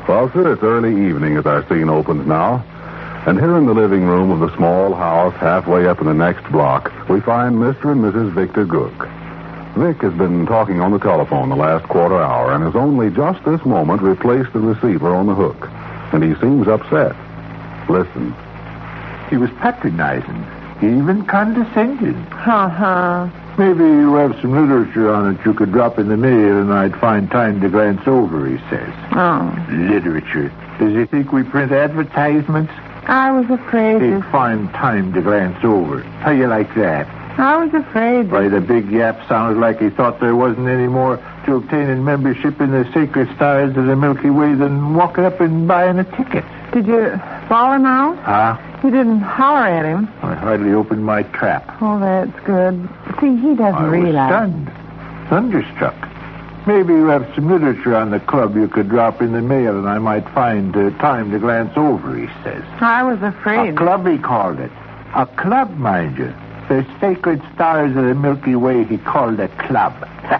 Well, sir, it's early evening as our scene opens now. And here in the living room of the small house halfway up in the next block, we find Mr. and Mrs. Victor Gook. Vic has been talking on the telephone the last quarter hour and has only just this moment replaced the receiver on the hook. And he seems upset. Listen. He was patronizing, even condescending. Uh-huh. Maybe you have some literature on it you could drop in the mail and I'd find time to glance over, he says. Oh. Literature. Does he think we print advertisements? I was afraid He'd find time to glance over. How you like that? I was afraid Why, the big yap sounded like he thought there wasn't any more to obtaining membership in the Sacred Stars of the Milky Way than walking up and buying a ticket. Did you follow him out? Huh? You didn't holler at him. I hardly opened my trap. Oh, that's good. See, he doesn't realize. I was stunned. Thunderstruck. Maybe you have some literature on the club you could drop in the mail and I might find time to glance over, he says. I was afraid. A club, he called it. A club, mind you. The Sacred Stars of the Milky Way, he called a club.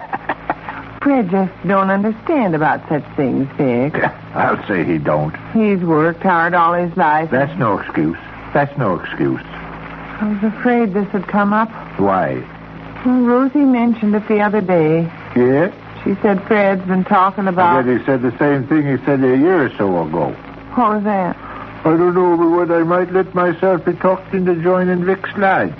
Fred just don't understand about such things, Vic. I'll say he don't. He's worked hard all his life. That's no excuse. That's no excuse. I was afraid this would come up. Why? Well, Rosie mentioned it the other day. Yeah? She said Fred's been talking about... I bet he said the same thing he said a year or so ago. What was that? I don't know, but what I might let myself be talked into joining Vic's lodge.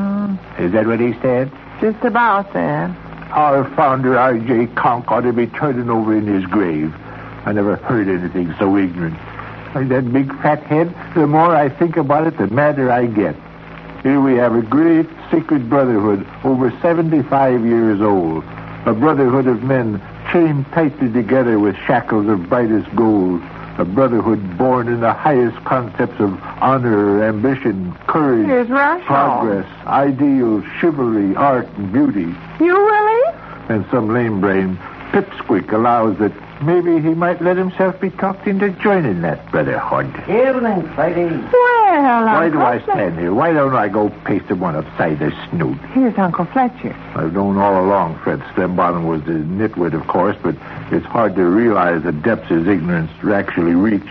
Is that what he said? Just about that. Our founder, R.J. Conk, ought to be turning over in his grave. I never heard anything so ignorant. Like that big fat head, the more I think about it, the madder I get. Here we have a great secret brotherhood, over 75 years old. A brotherhood of men chained tightly together with shackles of brightest gold. A brotherhood born in the highest concepts of honor, ambition, courage, Here's Rushall. progress, ideals, chivalry, art, and beauty. You, Willie? And some lame brain pipsqueak allows that maybe he might let himself be talked into joining that brotherhood. Evening, Friday. Well, Why do I Uncle stand here? Why don't I go paste him one upside the snoot? Here's Uncle Fletcher. I've known all along Fred Stembottom was the nitwit, of course, but it's hard to realize the depths his ignorance actually reach.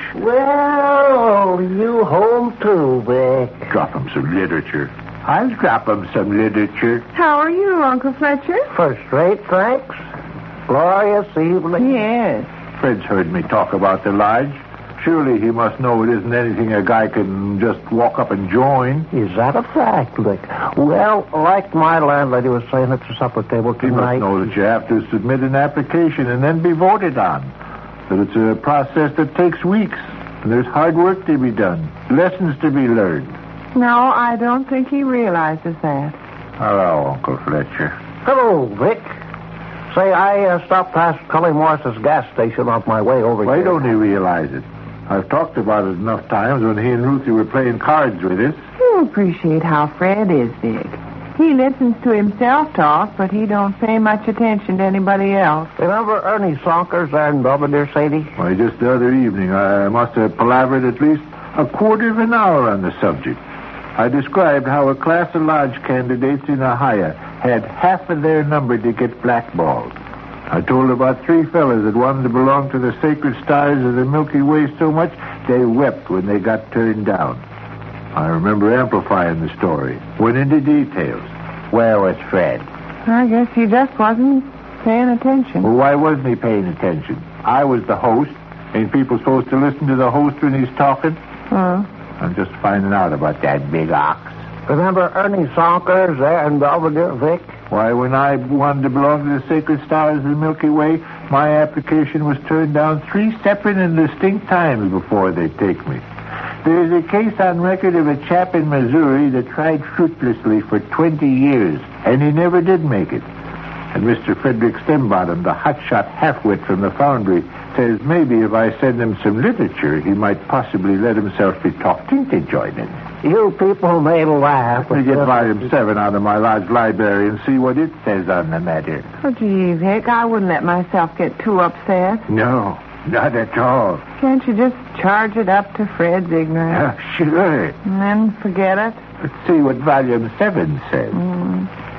Well, you home too, Vic. Drop him some literature. I'll drop him some literature. How are you, Uncle Fletcher? First rate, thanks. Glorious evening. Yes. Fred's heard me talk about the lodge. Surely he must know it isn't anything a guy can just walk up and join. Is that a fact, Vic? Well, like my landlady was saying at the supper table He must tonight... know that you have to submit an application and then be voted on. That it's a process that takes weeks. And there's hard work to be done. Lessons to be learned. No, I don't think he realizes that. Hello, Uncle Fletcher. Hello, Vic. Say, I stopped past Cully Morris's gas station on my way over Why here. don't he realize it? I've talked about it enough times when he and Ruthie were playing cards with us. You appreciate how Fred is, Vic. He listens to himself talk, but he don't pay much attention to anybody else. Remember Ernie Sonkers there in Belvedere, Sadie? Why, just the other evening, I must have palavered at least a quarter of an hour on the subject. I described how a class of lodge candidates in Ohio had half of their number to get blackballed. I told about 3 fellas that wanted to belong to the Sacred Stars of the Milky Way so much they wept when they got turned down. I remember amplifying the story. Went into details. Where was Fred? I guess he just wasn't paying attention. Well, why wasn't he paying attention? I was the host. Ain't people supposed to listen to the host when he's talking? Oh. I'm just finding out about that big ox. Remember Ernie Sonkers there in Belvedere, Vic? Why, when I wanted to belong to the Sacred Stars of the Milky Way, my application was turned down 3 separate and distinct times before they'd take me. There's a case on record of a chap in Missouri that tried fruitlessly for 20 years, and he never did make it. And Mr. Frederick Stembottom, the hotshot halfwit from the foundry, says maybe if I send him some literature, he might possibly let himself be talked into joining. You people may laugh. Let me get volume 7 out of my lodge library and see what it says on the matter. Oh, gee, Vic, I wouldn't let myself get too upset. No, not at all. Can't you just charge it up to Fred's ignorance? Sure. And then forget it? Let's see what volume 7 says.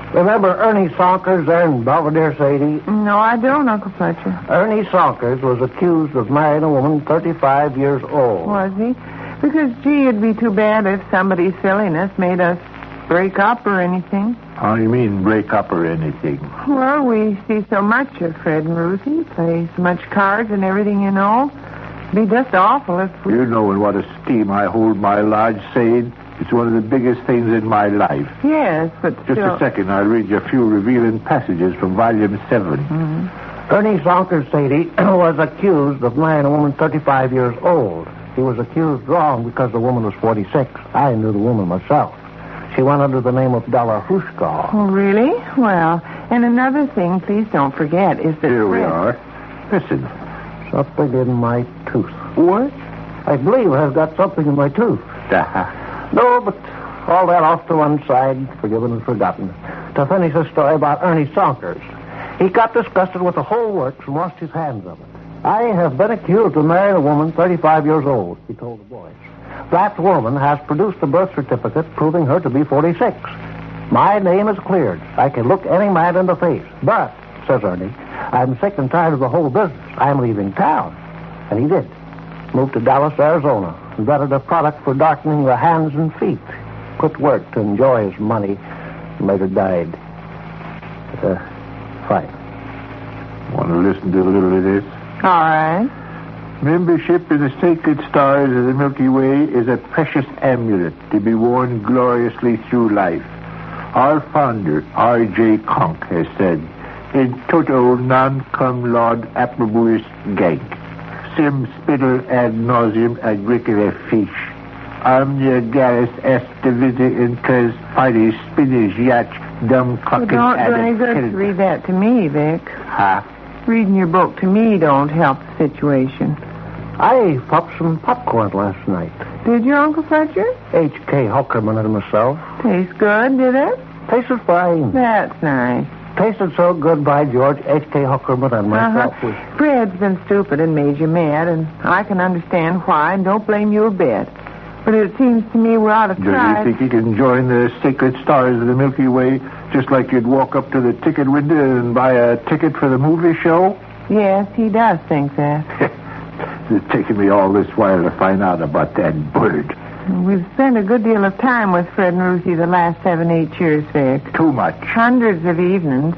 Remember Ernie Saunders there in Belvedere, Sadie? No, I don't, Uncle Fletcher. Ernie Saunders was accused of marrying a woman 35 years old. Was he? Because, gee, it'd be too bad if somebody's silliness made us break up or anything. How do you mean break up or anything? Well, we see so much of Fred and Ruthie, play so much cards and everything, you know. It'd be just awful if we... You know in what esteem I hold my lodge, saying it's one of the biggest things in my life. Yes, but Just still... a second, I'll read you a few revealing passages from Volume 7. Mm-hmm. Ernie Saunders, Sadie, was accused of marrying a woman 35 years old. He was accused wrong because the woman was 46. I knew the woman myself. She went under the name of Della Hushka. Oh, really? Well, and another thing, please don't forget, is that Here we Fred... are. Listen. Something in my tooth. What? I believe I've got something in my tooth. No, but all that off to one side, forgiven and forgotten. To finish the story about Ernie Saunders. He got disgusted with the whole works and washed his hands of it. I have been accused of marrying a woman 35 years old, he told the boys. That woman has produced a birth certificate proving her to be 46. My name is cleared. I can look any man in the face. But, says Ernie, I'm sick and tired of the whole business. I'm leaving town. And he did. Moved to Dallas, Arizona. Invented a product for darkening the hands and feet. Quit work to enjoy his money. And later died. Fine. Want to listen to a little of this? All right. Membership in the sacred stars of the Milky Way is a precious amulet to be worn gloriously through life. Our founder, R.J. Conk, has said, in toto non cum laude approbuis gank, sim spittle ad nauseam agricula fiche, omnia garis est divita in cres fides spinach yach dum Well, cocked don't do any good to read that to me, Vic. Ha? Reading your book to me don't help the situation. I popped some popcorn last night. Did you, Uncle Fletcher? H.K. Huckerman and myself. Tastes good, did it? Tasted fine. That's nice. Tasted so good, by George, H.K. Huckerman and myself. Fred's been stupid and made you mad, and I can understand why, and don't blame you a bit. But it seems to me we ought to Do try... you think you can join the sacred stars of the Milky Way just like you'd walk up to the ticket window and buy a ticket for the movie show? Yes, he does think that. It's taken me all this while to find out about that bird. We've spent a good deal of time with Fred and Ruthie the last 7-8 years, Vic. Too much. Hundreds of evenings.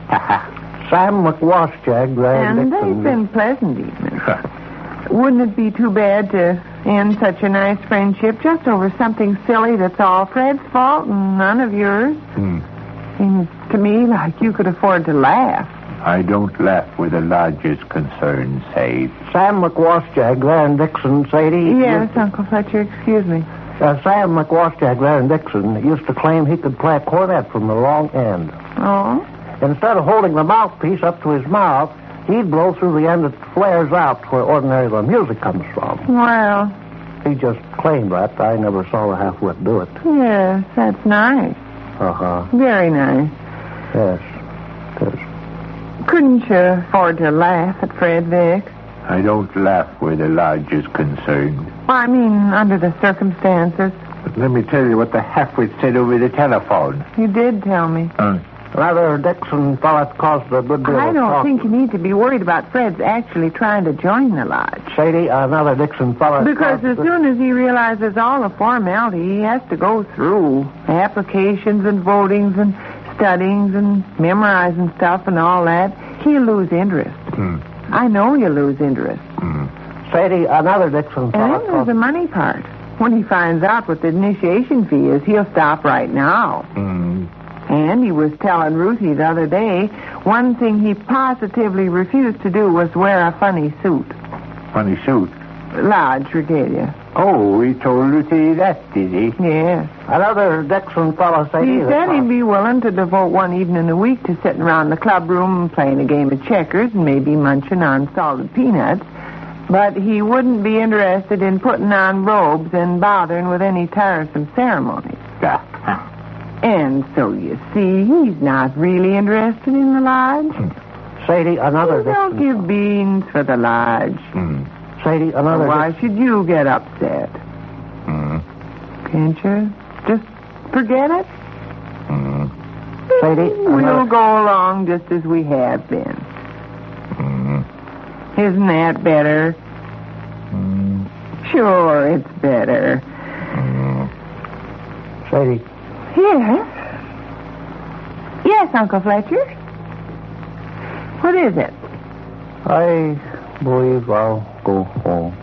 Sam McWashjag, Graham And Dixon. they've been pleasant evenings. Wouldn't it be too bad to end such a nice friendship just over something silly that's all Fred's fault and none of yours? Seems to me like you could afford to laugh. I don't laugh where the lodge is concerned, Sade. Sam McWashjag, Graham Dixon, Sadie. Yes, Uncle Fletcher, excuse me. Sam McWashjag, Graham Dixon, used to claim he could play a cornet from the wrong end. Oh? Instead of holding the mouthpiece up to his mouth, he'd blow through the end that flares out where ordinarily the music comes from. Well, He just claimed that. I never saw the half-wit do it. yes, that's nice. Uh-huh. Very nice. Yes. It is. Couldn't you afford to laugh at Fred, Vic? I don't laugh where the lodge is concerned. Well, I mean, under the circumstances. But let me tell you what the halfwit said over the telephone. You did tell me. Another Dixon fella caused a good deal I of don't talk. think you need to be worried about Fred's actually trying to join the lodge. Sadie, another Dixon fella... Because caused as a- soon as he realizes all the formality he has to go through, applications and votings and studyings and memorizing stuff and all that, he'll lose interest. I know he'll lose interest. Sadie, another Dixon And fella... then there's the money part. When he finds out what the initiation fee is, he'll stop right now. And he was telling Ruthie the other day, one thing he positively refused to do was wear a funny suit. Funny suit. Lodge regalia. Oh, he told Lucy that, did he? Yes. Another Dixon fella, Sadie... He that said he'd caused- be willing to devote one evening a week to sitting around the club room and playing a game of checkers and maybe munching on salted peanuts. But he wouldn't be interested in putting on robes and bothering with any tiresome ceremonies. And so you see, he's not really interested in the lodge. Sadie, another Don't Dixon... give beans for the lodge. Sadie, another... Why should you get upset? Can't you just forget it? Sadie, We'll go along just as we have been. Isn't that better? Sure, it's better. Sadie. Yes? Yes, Uncle Fletcher? What is it? I believe I'll go home.